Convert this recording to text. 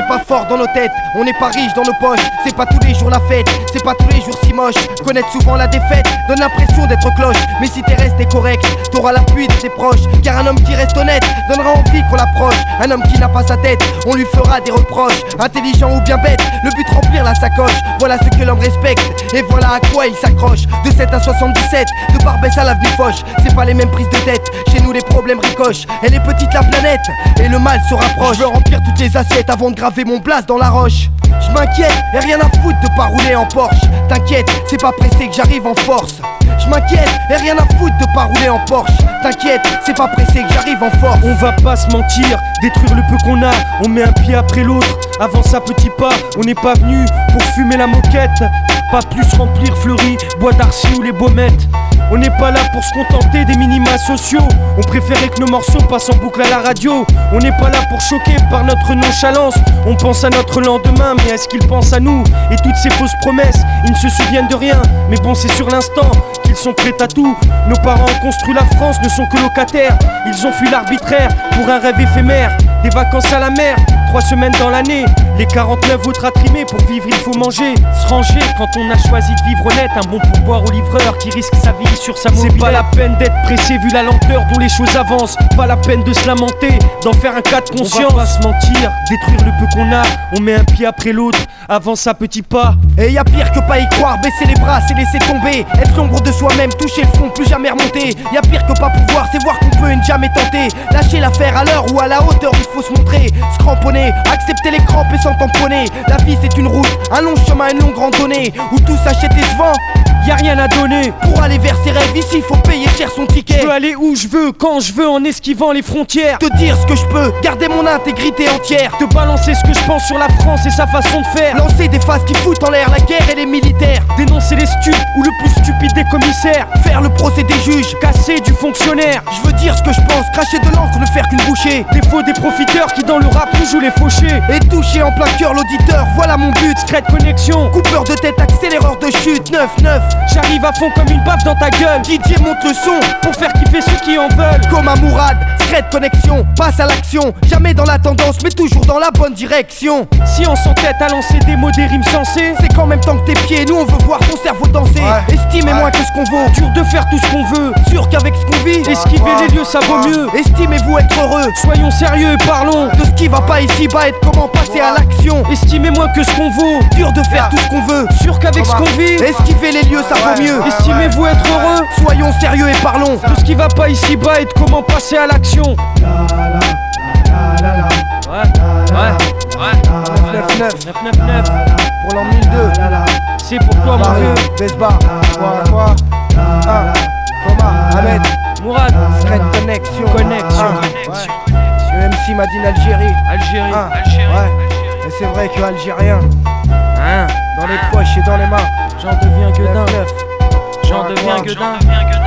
n'est pas fort dans nos têtes, on n'est pas riche dans nos poches. C'est pas tous les jours la fête, c'est pas tous les jours si moche. Connaître souvent la défaite donne l'impression d'être cloche. Mais si t'es resté correct, t'auras l'appui de tes proches. Car un homme qui reste honnête donnera envie qu'on l'approche. Un homme qui n'a pas sa tête, on lui fera des reproches. Intelligent ou bien bête, le but remplir la sacoche. Voilà ce que l'homme respecte, et voilà à quoi il s'accroche. De 7 à 77, de Barbès à l'avenue Foch. C'est pas les mêmes prises de tête, chez nous les problèmes ricochent. Elle est petite la planète, et le mal se rapproche. Je veux remplir toutes les assiettes avant de graver mon blase dans la roche. Je m'inquiète, et rien à foutre de pas rouler en Porsche. T'inquiète, c'est pas pressé que j'arrive en force. Je m'inquiète, et rien à foutre de pas rouler en Porsche. T'inquiète, c'est pas pressé que j'arrive en force. On va pas se mentir, détruire le peu qu'on a. On met un pied après l'autre, avance à petits pas. On n'est pas venu pour fumer la moquette, pas plus remplir Fleury, Bois d'Arcy ou les Baumettes. On n'est pas là pour se contenter des minima sociaux. On préférait que nos morceaux passent en boucle à la radio. On n'est pas là pour choquer par notre nonchalance. On pense à notre lendemain, mais est-ce qu'ils pensent à nous? Et toutes ces fausses promesses, ils ne se souviennent de rien. Mais bon, c'est sur l'instant qu'ils sont prêts à tout. Nos parents ont construit la France, ne sont que locataires. Ils ont fui l'arbitraire pour un rêve éphémère. Des vacances à la mer, 3 semaines dans l'année. Les 49 autres à trimer, pour vivre il faut manger. Se ranger quand on a choisi de vivre honnête. Un bon pourboire au livreur qui risque sa vie sur sa mobilette. C'est pas la peine d'être pressé vu la lenteur dont les choses avancent. Pas la peine de se lamenter, d'en faire un cas de conscience. On va pas se mentir, détruire le peu qu'on a. On met un pied après l'autre, avance à petits pas. Et y a pire que pas y croire, baisser les bras c'est laisser tomber. Être l'ombre de soi-même, toucher le fond, plus jamais remonter. Y a pire que pas pouvoir, c'est voir qu'on peut et ne jamais tenter. Lâcher l'affaire à l'heure ou à la hauteur, il faut se montrer. Se cramponner, accepter les crampes et s'en tamponner. La vie c'est une route, un long chemin, une longue randonnée, où tout s'achète et se vend. Y'a rien à donner pour aller vers ses rêves, ici faut payer cher son ticket. Je veux aller où je veux, quand je veux, en esquivant les frontières. Te dire ce que je peux, garder mon intégrité entière. Te balancer ce que je pense sur la France et sa façon de faire. Lancer des phases qui foutent en l'air la guerre et les militaires. Dénoncer les stupes ou le plus stupide des commissaires. Faire le procès des juges, casser du fonctionnaire. Je veux dire ce que je pense, cracher de l'encre, ne faire qu'une bouchée. Des faux, des profiteurs qui dans le rap nous jouent les fauchés. Et toucher en plein cœur l'auditeur, voilà mon but. Secrète connexion, coupeur de tête, accéléreur de chute. 9-9, j'arrive à fond comme une baffe dans ta gueule. DJ monte le son pour faire kiffer ceux qui en veulent. Comme un Mourad, secrète connexion, passe à l'action. Jamais dans la tendance mais toujours dans la bonne direction. Si on s'entête à lancer des mots, des rimes sensées, c'est qu'en même temps que tes pieds, nous on veut voir ton cerveau danser. Estimez moins que ce qu'on vaut, dur de faire tout ce qu'on veut. Sûr qu'avec ce qu'on vit, esquiver les lieux ça vaut mieux. Estimez-vous être heureux, soyons sérieux et parlons de ce qui va pas ici-bas et de comment passer à l'action. Estimez moins que ce qu'on vaut, dur de faire tout ce qu'on veut. Sûr qu'avec ce qu'on vit, esquiver les lieux ça vaut mieux. Estimez-vous être heureux, soyons sérieux et parlons de ce qui va pas ici-bas et de comment passer à l'action. Ouais. 999 pour l'an 1002. C'est pour toi mon vieux. Besbar, quoi Thomas, Ahmed, Mourad, Secret Connexion. Le MC m'a dit Algérie. Et c'est vrai que algérien, dans les poches et dans les mains, j'en deviens gueudin. J'en deviens gueudin.